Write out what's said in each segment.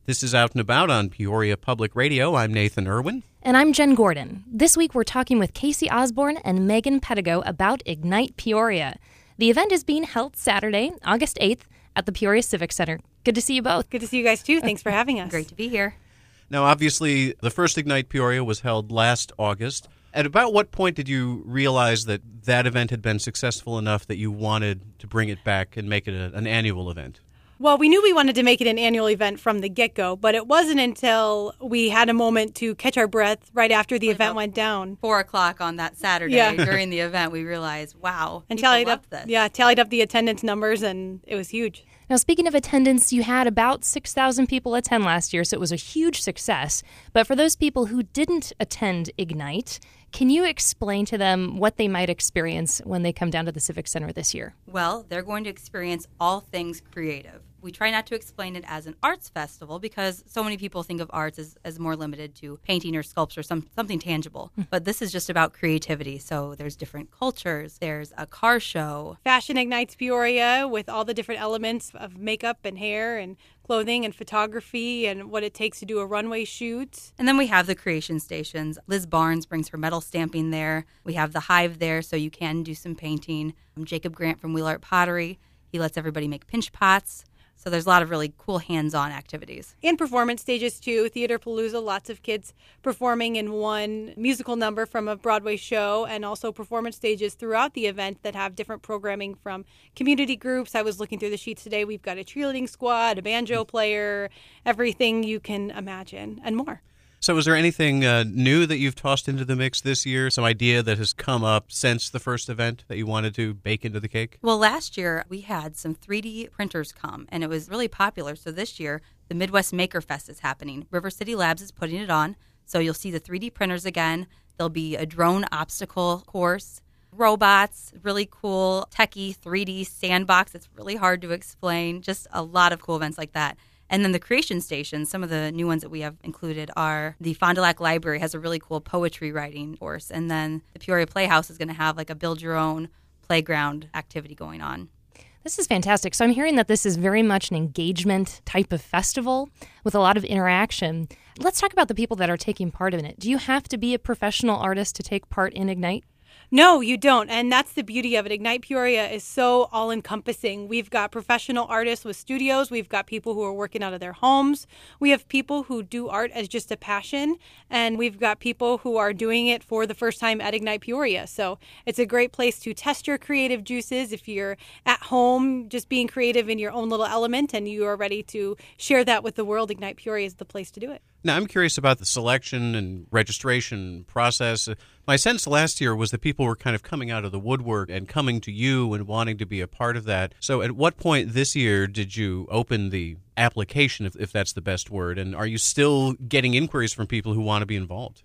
This is Out and About on Peoria Public Radio. I'm Nathan Irwin. And I'm Jen Gordon. This week we're talking with Casey Osborne and Megan Pedigo about Ignite Peoria. The event is being held Saturday, August 8th at the Peoria Civic Center. Good to see you both. Good to see you guys, too. Thanks for having us. Great to be here. Now, obviously, the first Ignite Peoria was held last August. At about what point did you realize that that event had been successful enough that you wanted to bring it back and make it an annual event? Well, we knew we wanted to make it an annual event from the get-go, but it wasn't until we had a moment to catch our breath right after the event went down. 4 o'clock on that Saturday during the event, we realized, wow, and tallied up the attendance numbers, and it was huge. Now, speaking of attendance, you had about 6,000 people attend last year, so it was a huge success. But for those people who didn't attend Ignite, can you explain to them what they might experience when they come down to the Civic Center this year? Well, they're going to experience all things creative. We try not to explain it as an arts festival because so many people think of arts as more limited to painting or sculpture, something tangible. But this is just about creativity. So there's different cultures. There's a car show. Fashion Ignites Peoria with all the different elements of makeup and hair and clothing and photography and what it takes to do a runway shoot. And then we have the creation stations. Liz Barnes brings her metal stamping there. We have the Hive there so you can do some painting. Jacob Grant from Wheel Art Pottery, he lets everybody make pinch pots. So there's a lot of really cool hands-on activities. And performance stages, too. Theater Palooza, lots of kids performing in one musical number from a Broadway show, and also performance stages throughout the event that have different programming from community groups. I was looking through the sheets today. We've got a cheerleading squad, a banjo player, everything you can imagine, and more. So is there anything new that you've tossed into the mix this year, some idea that has come up since the first event that you wanted to bake into the cake? Well, last year we had some 3D printers come, and it was really popular. So this year, the Midwest Maker Fest is happening. River City Labs is putting it on. So you'll see the 3D printers again. There'll be a drone obstacle course, robots, really cool, techie 3D sandbox. It's really hard to explain. Just a lot of cool events like that. And then the creation stations, some of the new ones that we have included are the Fond du Lac Library has a really cool poetry writing course. And then the Peoria Playhouse is going to have like a build your own playground activity going on. This is fantastic. So I'm hearing that this is very much an engagement type of festival with a lot of interaction. Let's talk about the people that are taking part in it. Do you have to be a professional artist to take part in Ignite? No, you don't. And that's the beauty of it. Ignite Peoria is so all-encompassing. We've got professional artists with studios. We've got people who are working out of their homes. We have people who do art as just a passion. And we've got people who are doing it for the first time at Ignite Peoria. So it's a great place to test your creative juices if you're at home just being creative in your own little element and you are ready to share that with the world. Ignite Peoria is the place to do it. Now, I'm curious about the selection and registration process. My sense last year was that people were kind of coming out of the woodwork and coming to you and wanting to be a part of that. So at what point this year did you open the application, if that's the best word, and are you still getting inquiries from people who want to be involved?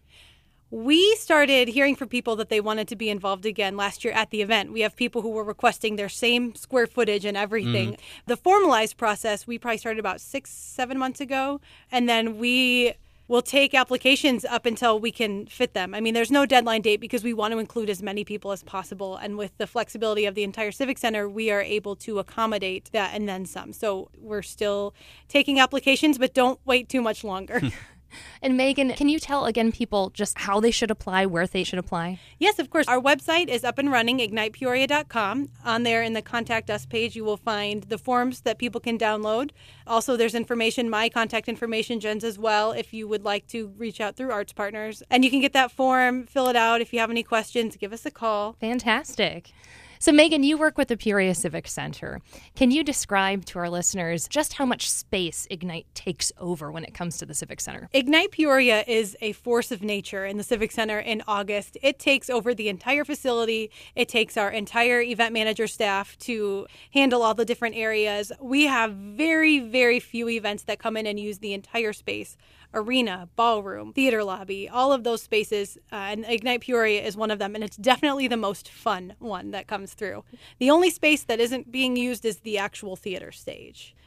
We started hearing from people that they wanted to be involved again last year at the event. We have people who were requesting their same square footage and everything. The formalized process, we probably started about 6-7 months ago, and then we will take applications up until we can fit them. I mean, there's no deadline date because we want to include as many people as possible, and with the flexibility of the entire Civic Center, we are able to accommodate that and then some. So we're still taking applications, but don't wait too much longer. And Megan, can you tell, again, people just how they should apply, where they should apply? Yes, of course. Our website is up and running, ignitepeoria.com. On there in the Contact Us page, you will find the forms that people can download. Also, there's information, my contact information, Jen's as well, if you would like to reach out through Arts Partners. And you can get that form, fill it out. If you have any questions, give us a call. Fantastic. So, Megan, you work with the Peoria Civic Center. Can you describe to our listeners just how much space Ignite takes over when it comes to the Civic Center? Ignite Peoria is a force of nature in the Civic Center in August. It takes over the entire facility. It takes our entire event manager staff to handle all the different areas. We have very, very few events that come in and use the entire space. Arena, ballroom, theater lobby, all of those spaces, and Ignite Peoria is one of them, and it's definitely the most fun one that comes through. The only space that isn't being used is the actual theater stage.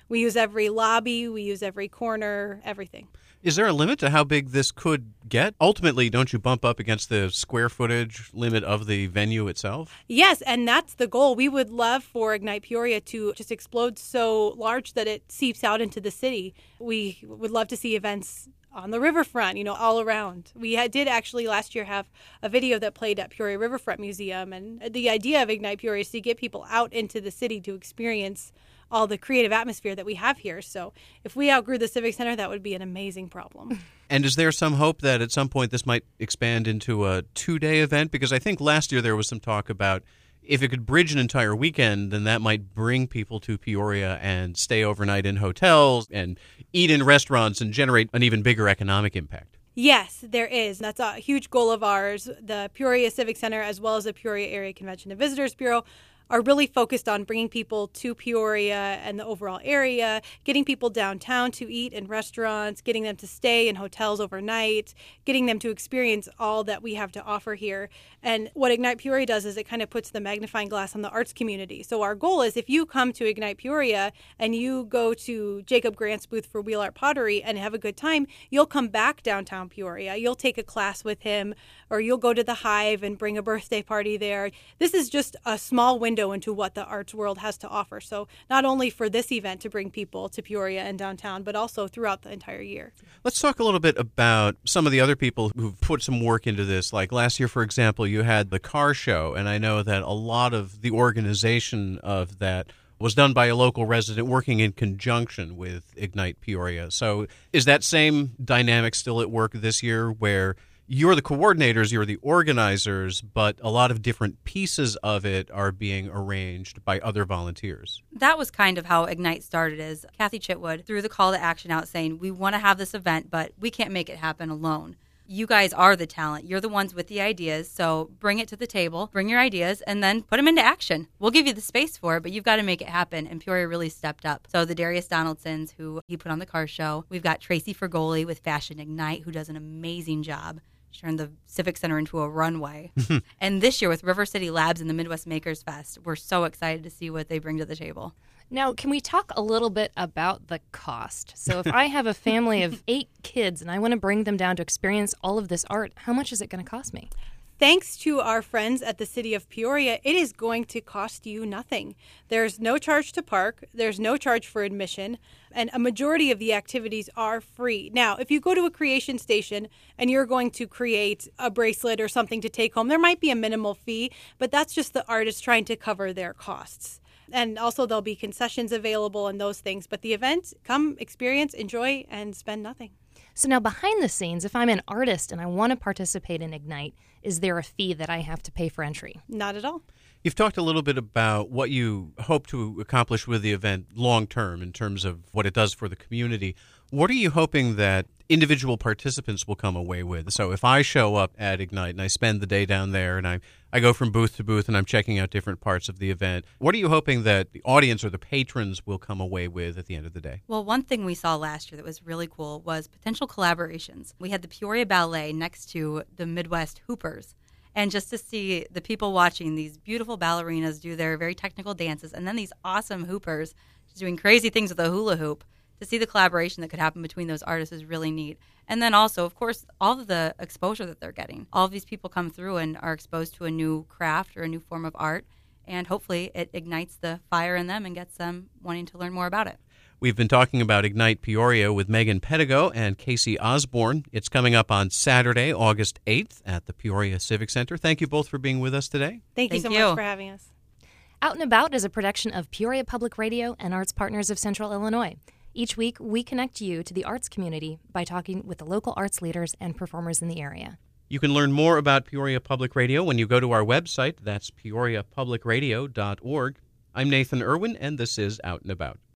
We use every lobby, we use every corner, everything. Is there a limit to how big this could get? Ultimately, don't you bump up against the square footage limit of the venue itself? Yes, and that's the goal. We would love for Ignite Peoria to just explode so large that it seeps out into the city. We would love to see events on the riverfront, all around. We did actually last year have a video that played at Peoria Riverfront Museum, and the idea of Ignite Peoria is to get people out into the city to experience all the creative atmosphere that we have here. So if we outgrew the Civic Center, that would be an amazing problem. And is there some hope that at some point this might expand into a 2-day event? Because I think last year there was some talk about if it could bridge an entire weekend, then that might bring people to Peoria and stay overnight in hotels and eat in restaurants and generate an even bigger economic impact. Yes, there is. That's a huge goal of ours. The Peoria Civic Center, as well as the Peoria Area Convention and Visitors Bureau, are really focused on bringing people to Peoria and the overall area, getting people downtown to eat in restaurants, getting them to stay in hotels overnight, getting them to experience all that we have to offer here. And what Ignite Peoria does is it kind of puts the magnifying glass on the arts community. So our goal is if you come to Ignite Peoria and you go to Jacob Grant's booth for Wheel Art Pottery and have a good time, you'll come back downtown Peoria. You'll take a class with him, or you'll go to the Hive and bring a birthday party there. This is just a small window into what the arts world has to offer. So not only for this event to bring people to Peoria and downtown, but also throughout the entire year. Let's talk a little bit about some of the other people who've put some work into this. Like last year, for example, you had the car show, and I know that a lot of the organization of that was done by a local resident working in conjunction with Ignite Peoria. So is that same dynamic still at work this year where you're the coordinators, you're the organizers, but a lot of different pieces of it are being arranged by other volunteers? That was kind of how Ignite started, is Kathy Chitwood threw the call to action out saying, we want to have this event, but we can't make it happen alone. You guys are the talent. You're the ones with the ideas, so bring it to the table, bring your ideas, and then put them into action. We'll give you the space for it, but you've got to make it happen, and Peoria really stepped up. So the Darius Donaldsons, who he put on the car show. We've got Tracy Fergoli with Fashion Ignite, who does an amazing job. She turned the Civic Center into a runway. And this year with River City Labs and the Midwest Makers Fest, we're so excited to see what they bring to the table. Now, can we talk a little bit about the cost? So if I have a family of 8 kids and I want to bring them down to experience all of this art, how much is it going to cost me? Thanks to our friends at the City of Peoria, it is going to cost you nothing. There's no charge to park. There's no charge for admission. And a majority of the activities are free. Now, if you go to a creation station and you're going to create a bracelet or something to take home, there might be a minimal fee, but that's just the artist trying to cover their costs. And also there'll be concessions available and those things. But the event, come, experience, enjoy, and spend nothing. So now behind the scenes, if I'm an artist and I want to participate in Ignite, is there a fee that I have to pay for entry? Not at all. You've talked a little bit about what you hope to accomplish with the event long term in terms of what it does for the community. What are you hoping that individual participants will come away with? So if I show up at Ignite and I spend the day down there and I go from booth to booth and I'm checking out different parts of the event, what are you hoping that the audience or the patrons will come away with at the end of the day? Well, one thing we saw last year that was really cool was potential collaborations. We had the Peoria Ballet next to the Midwest Hoopers. And just to see the people watching these beautiful ballerinas do their very technical dances, and then these awesome hoopers just doing crazy things with a hula hoop, to see the collaboration that could happen between those artists is really neat. And then also, of course, all of the exposure that they're getting. All of these people come through and are exposed to a new craft or a new form of art, and hopefully it ignites the fire in them and gets them wanting to learn more about it. We've been talking about Ignite Peoria with Megan Pedigo and Casey Osborne. It's coming up on Saturday, August 8th at the Peoria Civic Center. Thank you both for being with us today. Thank you so much for having us. Out and About is a production of Peoria Public Radio and Arts Partners of Central Illinois. Each week, we connect you to the arts community by talking with the local arts leaders and performers in the area. You can learn more about Peoria Public Radio when you go to our website. That's peoriapublicradio.org. I'm Nathan Irwin, and this is Out and About.